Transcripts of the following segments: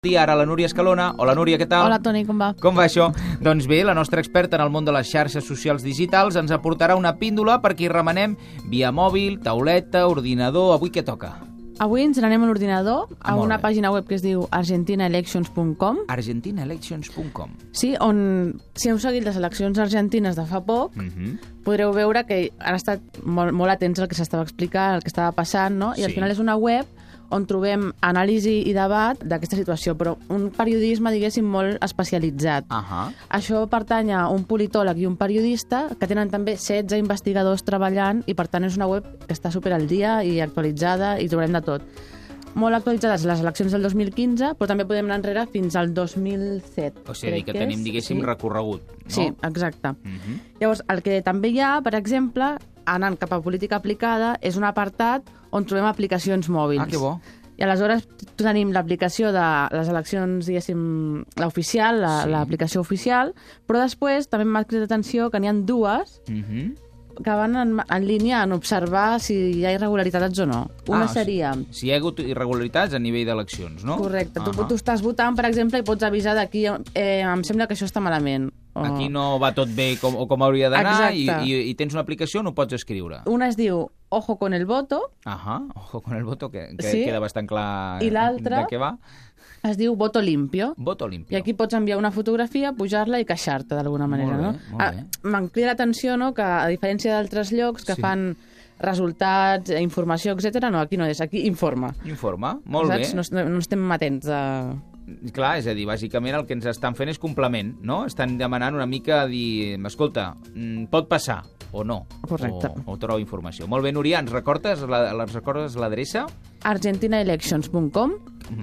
Ara la Núria Escalona. Hola, Núria, què tal? Hola, Toni, com va? Com va això? Doncs bé, la nostra experta en el món de les xarxes socials digitals ens aportarà una píndola perquè hi remenem via mòbil, tauleta, ordinador. Avui què toca? Avui ens n'anem a l'ordinador, a Molt una bé. pàgina web que es diu argentinaelections.com. argentinaelections.com. Sí, on, si heu seguit les eleccions argentines de fa poc, podreu veure que han estat molt atents al que s'estava explicant, al que estava passant, no? I al Sí. final és una web on trobem anàlisi i debat d'aquesta situació, però un periodisme, diguéssim, molt especialitzat. Això pertany a un politòleg i un periodista que tenen també 16 investigadors treballant i, per tant, és una web que està super al dia i actualitzada i trobarem de tot. Molt actualitzades les eleccions del 2015, però també podem anar enrere fins al 2007. O sigui que tenim, diguéssim, recorregut, no? Sí, exacte. Llavors, el que també hi ha, per exemple, anant cap a política aplicada, és un apartat on trobem aplicacions mòbils. Ah, que bo. I aleshores tenim l'aplicació de les eleccions, diguéssim, l'oficial, l'aplicació oficial, però després també m'ha cridat l'atenció que n'hi ha dues que van en línia en observar si hi ha irregularitats o no. Una seria... Si hi ha hagut irregularitats a nivell d'eleccions, no? Correcte. Tu estàs votant, per exemple, i pots avisar d'aquí em sembla que això està malament. Aquí no va tot bé com hauria d'anar Exacte. i tens una aplicació on ho pots escriure. Una es diu Ojo con el voto. Ojo con el voto, que Sí. queda bastant clar I l'altra de què va. es diu Voto Limpio. Voto limpio. I aquí pots enviar una fotografia, pujar-la i queixar-te d'alguna manera, Molt bé, no? molt bé. Me'n crida l'atenció, no?, que a diferència d'altres llocs que fan resultats, informació, etc. no, aquí no és, aquí informa. Informa, molt bé. Saps? No estem atents a... Clar, és a dir, bàsicament el que ens estan fent és complement, no? Estan demanant una mica a dir, escolta, pot passar o no. Correcte. O trobo informació. Molt bé, Núria, ens recordes l'adreça? argentinaelections.com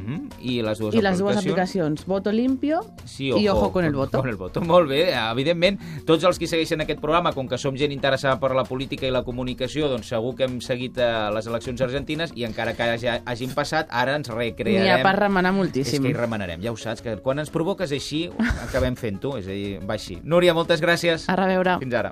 I les dues i les dues aplicacions, Voto Limpio i Ojo con el voto. Con el voto. Molt bé, evidentment, tots els que segueixen aquest programa, com que som gent interessada per la política i la comunicació, doncs segur que hem seguit les eleccions argentines i encara que hagin passat, ara ens recrearem. N'hi ha per remenar moltíssim. És que hi remenarem, ja ho saps, que quan ens provoques així, acabem fent-ho, és a dir, va així. Núria, moltes gràcies. A reveure. Fins ara.